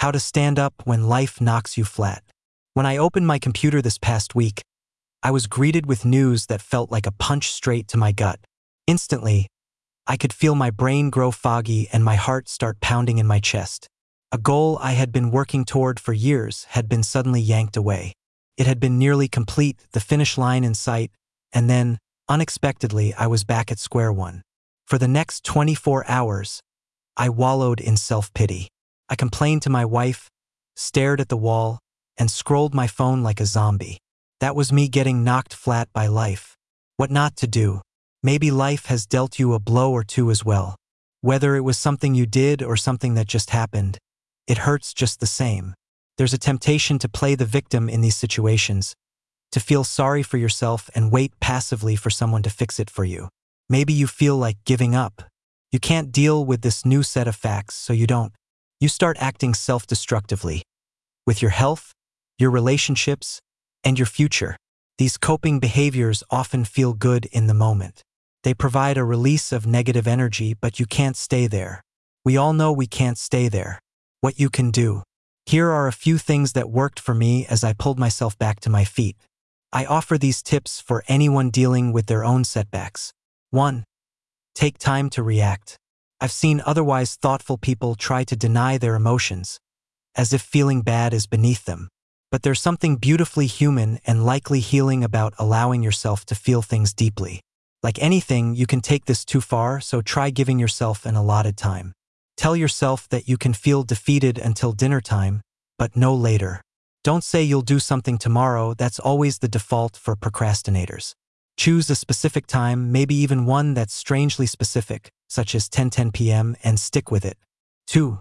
How to stand up when life knocks you flat. When I opened my computer this past week, I was greeted with news that felt like a punch straight to my gut. Instantly, I could feel my brain grow foggy and my heart start pounding in my chest. A goal I had been working toward for years had been suddenly yanked away. It had been nearly complete, the finish line in sight, and then, unexpectedly, I was back at square one. For the next 24 hours, I wallowed in self-pity. I complained to my wife, stared at the wall, and scrolled my phone like a zombie. That was me getting knocked flat by life. What not to do? Maybe life has dealt you a blow or two as well. Whether it was something you did or something that just happened, it hurts just the same. There's a temptation to play the victim in these situations, to feel sorry for yourself and wait passively for someone to fix it for you. Maybe you feel like giving up. You can't deal with this new set of facts, so you don't. You start acting self-destructively. With your health, your relationships, and your future. These coping behaviors often feel good in the moment. They provide a release of negative energy, but you can't stay there. We all know we can't stay there. What you can do. Here are a few things that worked for me as I pulled myself back to my feet. I offer these tips for anyone dealing with their own setbacks. 1. Take time to react. I've seen otherwise thoughtful people try to deny their emotions, as if feeling bad is beneath them. But there's something beautifully human and likely healing about allowing yourself to feel things deeply. Like anything, you can take this too far, so try giving yourself an allotted time. Tell yourself that you can feel defeated until dinner time, but no later. Don't say you'll do something tomorrow. That's always the default for procrastinators. Choose a specific time, maybe even one that's strangely specific, such as 10:10 p.m., and stick with it. 2.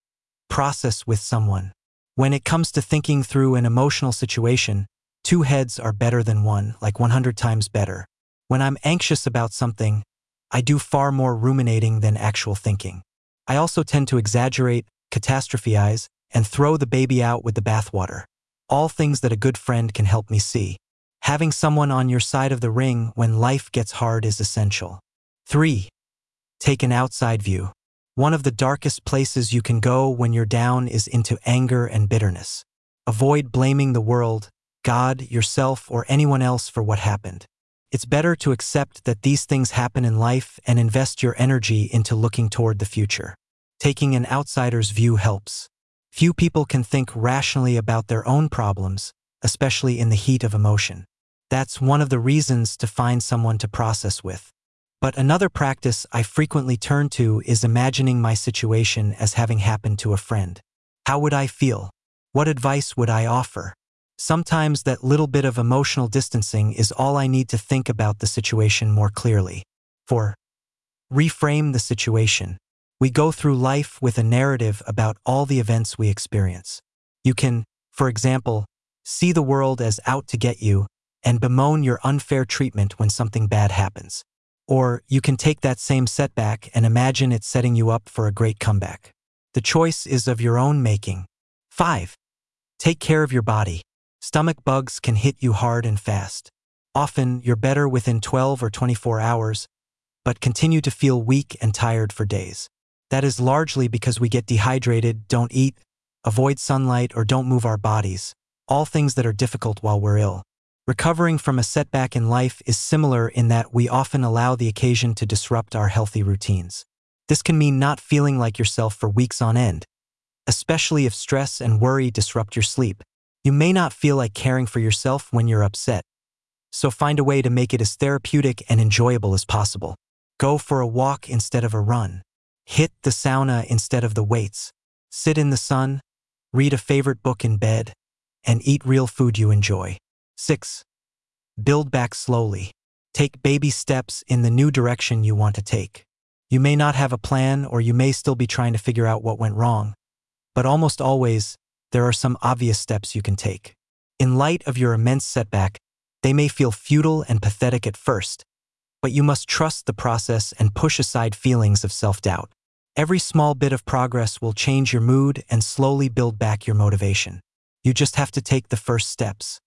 Process with someone. When it comes to thinking through an emotional situation, 2 heads are better than 1, like 100 times better. When I'm anxious about something, I do far more ruminating than actual thinking. I also tend to exaggerate, catastrophize, and throw the baby out with the bathwater. All things that a good friend can help me see. Having someone on your side of the ring when life gets hard is essential. 3. Take an outside view. One of the darkest places you can go when you're down is into anger and bitterness. Avoid blaming the world, God, yourself, or anyone else for what happened. It's better to accept that these things happen in life and invest your energy into looking toward the future. Taking an outsider's view helps. Few people can think rationally about their own problems, especially in the heat of emotion. That's one of the reasons to find someone to process with. But another practice I frequently turn to is imagining my situation as having happened to a friend. How would I feel? What advice would I offer? Sometimes that little bit of emotional distancing is all I need to think about the situation more clearly. 4. Reframe the situation. We go through life with a narrative about all the events we experience. You can, for example, see the world as out to get you and bemoan your unfair treatment when something bad happens. Or you can take that same setback and imagine it setting you up for a great comeback. The choice is of your own making. 5. Take care of your body. Stomach bugs can hit you hard and fast. Often, you're better within 12 or 24 hours, but continue to feel weak and tired for days. That is largely because we get dehydrated, don't eat, avoid sunlight, or don't move our bodies, all things that are difficult while we're ill. Recovering from a setback in life is similar in that we often allow the occasion to disrupt our healthy routines. This can mean not feeling like yourself for weeks on end, especially if stress and worry disrupt your sleep. You may not feel like caring for yourself when you're upset, so find a way to make it as therapeutic and enjoyable as possible. Go for a walk instead of a run. Hit the sauna instead of the weights. Sit in the sun, read a favorite book in bed, and eat real food you enjoy. 6. Build back slowly. Take baby steps in the new direction you want to take. You may not have a plan, or you may still be trying to figure out what went wrong, but almost always, there are some obvious steps you can take. In light of your immense setback, they may feel futile and pathetic at first, but you must trust the process and push aside feelings of self-doubt. Every small bit of progress will change your mood and slowly build back your motivation. You just have to take the first steps.